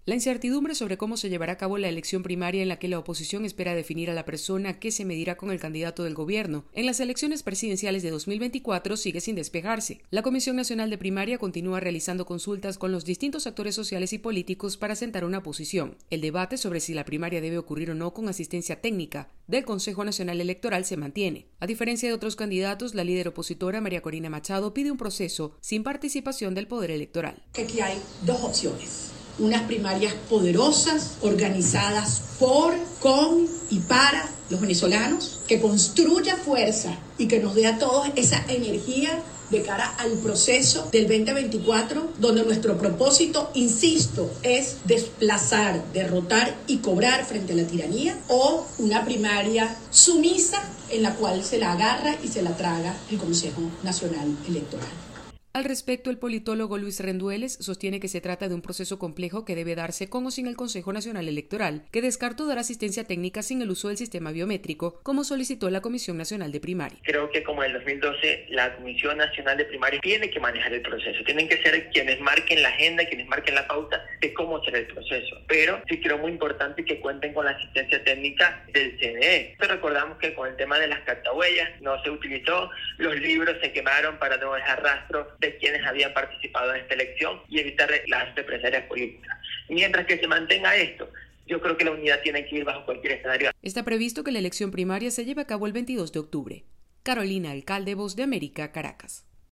La incertidumbre sobre cómo se llevará a cabo la elección primaria en la que la oposición espera definir a la persona que se medirá con el candidato del gobierno en las elecciones presidenciales de 2024 sigue sin despejarse. La Comisión Nacional de Primaria continúa realizando consultas con los distintos actores sociales y políticos para sentar una posición. El debate sobre si la primaria debe ocurrir o no con asistencia técnica del Consejo Nacional Electoral se mantiene. A diferencia de otros candidatos, la líder opositora María Corina Machado pide un proceso sin participación del Poder Electoral. Aquí hay dos opciones. Unas primarias poderosas, organizadas por, con y para los venezolanos, que construya fuerza y que nos dé a todos esa energía de cara al proceso del 2024, donde nuestro propósito, insisto, es desplazar, derrotar y cobrar frente a la tiranía, o una primaria sumisa en la cual se la agarra y se la traga el Consejo Nacional Electoral. Al respecto, el politólogo Luis Rendueles sostiene que se trata de un proceso complejo que debe darse con o sin el Consejo Nacional Electoral, que descartó dar asistencia técnica sin el uso del sistema biométrico, como solicitó la Comisión Nacional de Primaria. Creo que como en el 2012, la Comisión Nacional de Primaria tiene que manejar el proceso, tienen que ser quienes marquen la agenda, quienes marquen la pauta de cómo será el proceso. Pero sí creo muy importante que cuenten con la asistencia técnica del CNE. Pero recordamos que con el tema de las cartahuellas no se utilizó, los libros se quemaron para no dejar rastro de quienes habían participado en esta elección y evitar las represalias políticas. Mientras que se mantenga esto, yo creo que la unidad tiene que ir bajo cualquier escenario. Está previsto que la elección primaria se lleve a cabo el 22 de octubre. Carolina Alcalde, Voz de América, Caracas.